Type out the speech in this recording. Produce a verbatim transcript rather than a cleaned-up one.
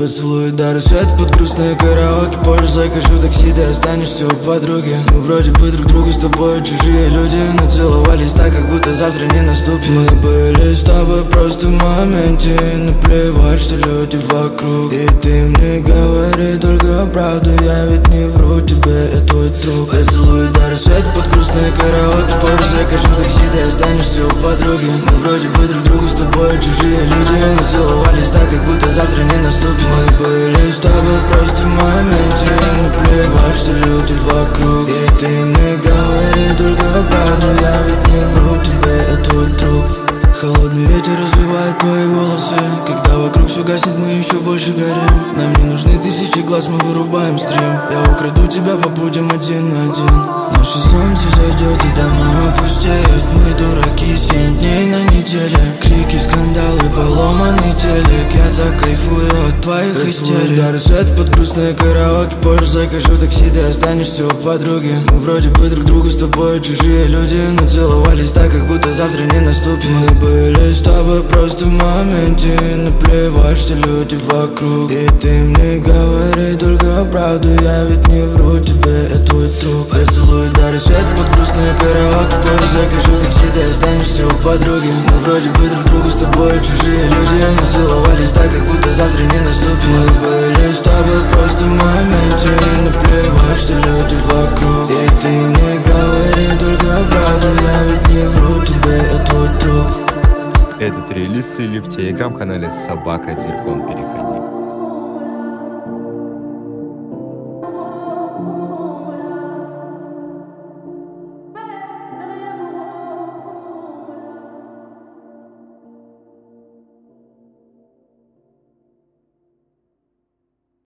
Поцелуй до рассвета под грустные караоке. Позже закажу такси, ты останешься у подруги. Мы вроде бы друг другу с тобой чужие люди, но целовались так, как будто завтра не наступит. Мы были с тобой просто в моменте, наплевать, что люди вокруг. И ты мне говори только правду, я ведь не вру тебе, я твой друг. Поцелуй до рассвета под грустные караоке. Позже закажу такси, ты останешься у подруги. Мы вроде бы друг другу с тобой чужие люди, но целовались так, как будто завтра не наступит. Мы были с тобой просто в моменте, наплевать, что люди вокруг. И ты мне говори только правду, я ведь не вру тебе, я твой друг. Холодный ветер развивает твои волосы. Когда вокруг все гаснет, мы еще больше горим. Нам не нужны тысячи глаз, мы вырубаем стрим. Я украду тебя, побудем один на один. Наше солнце зайдет и дома опустеют. Мы дураки, семь дней на неделе. Крики, скандалы, поломанный телек. Я так кайфую от твоих истерик. До рассвета под грустные караоке. Позже закажу такси, ты останешься у подруги. Мы вроде бы друг другу с тобой чужие люди, но целовались так, как будто завтра не наступит. Мы были с тобой просто в моменте, наплевать, что люди вокруг. И ты мне говори только правду, я ведь не вру тебе, я твой друг. Поцелуй до рассвета под грустные караоке. Позже закажу такси, ты останешься у подруги. Мы вроде бы друг другу с тобой чужие люди, но целовались так, как будто завтра не наступит. Мы были с тобой просто в моменте, наплевать, что люди вокруг. И ты мне говори только правду, я ведь не вру тебе, я твой друг. Этот релиз слили в телеграм-канале Собака Диркон. Переходи.